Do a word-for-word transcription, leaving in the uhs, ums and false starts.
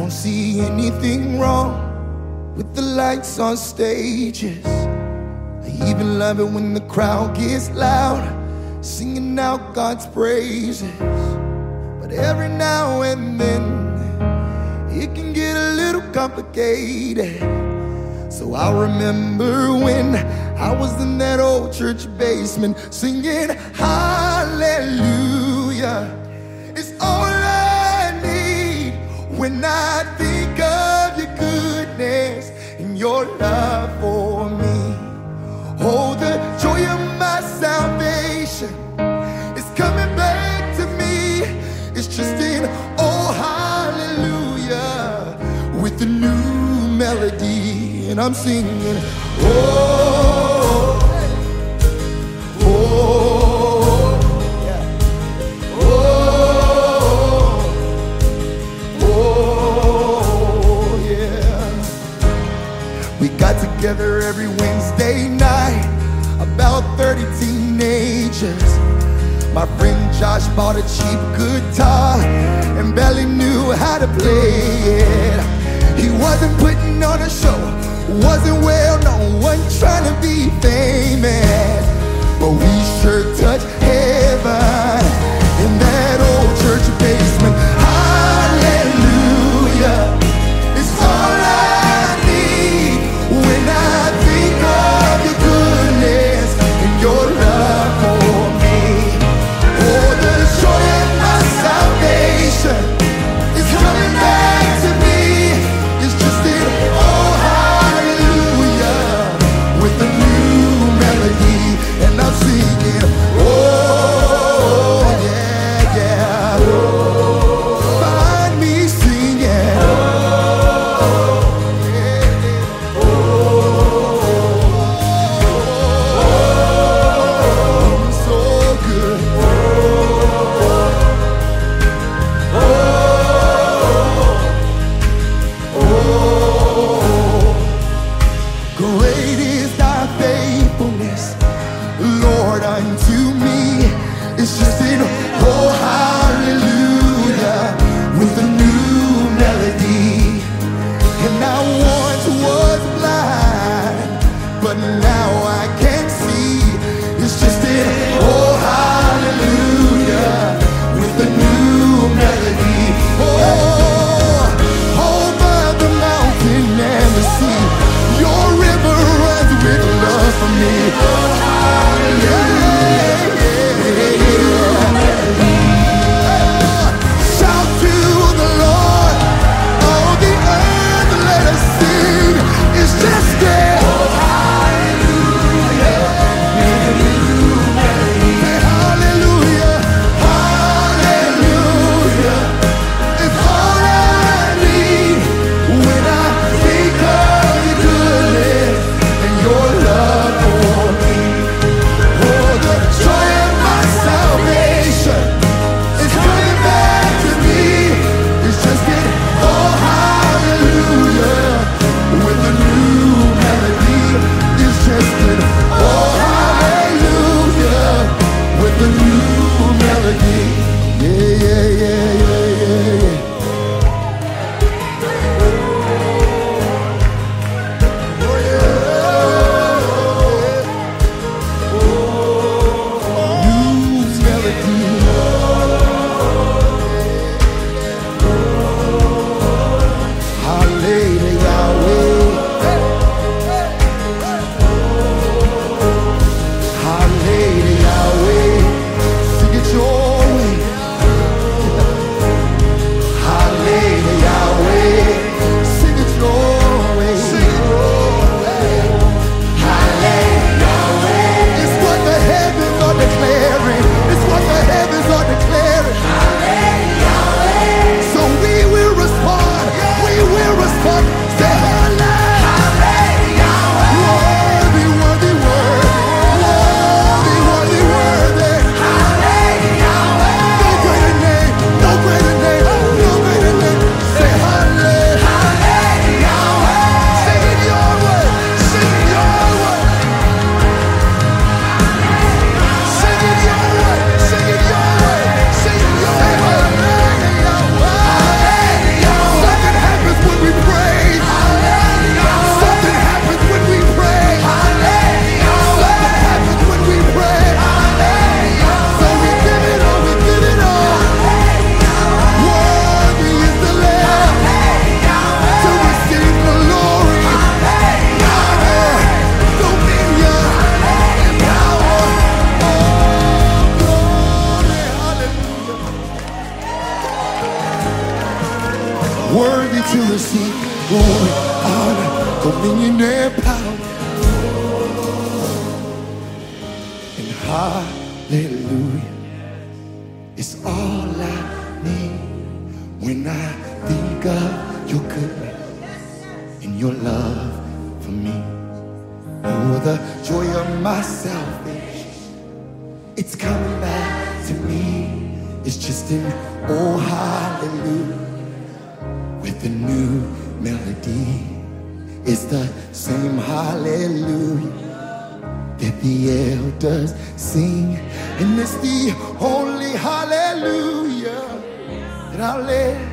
don't see anything wrong with the lights on stages. I even love it when the crowd gets loud, singing out God's praises. But every now and then it can get a little complicated. So I remember when I was in that old church basement singing hallelujah. It's all I need when I think of your goodness and your love for me. Oh, the joy of my salvation is coming back to me. It's just in oh hallelujah with a new melody, and I'm singing oh, oh, yeah. Oh, oh, yeah. We got together every Wednesday night, about thirty teenagers. My friend Josh bought a cheap guitar and barely knew how to play it. He wasn't putting on a show, wasn't well known, wasn't trying to be famous, but we sure touched heaven in that old church basement. Hallelujah, it's all I need when I think of your goodness and your love for me. Oh, the joy of my salvation is coming back to me. It's just in oh hallelujah with a new melody, and I'm singing oh. worthy to receive glory, honor, dominion, and power. And hallelujah is all I need when I think of your goodness and your love for me. Oh, the joy of my salvation, it's coming back to me. It's just an oh hallelujah with a new melody. It's the same hallelujah that the elders sing, and it's the only hallelujah that I'll let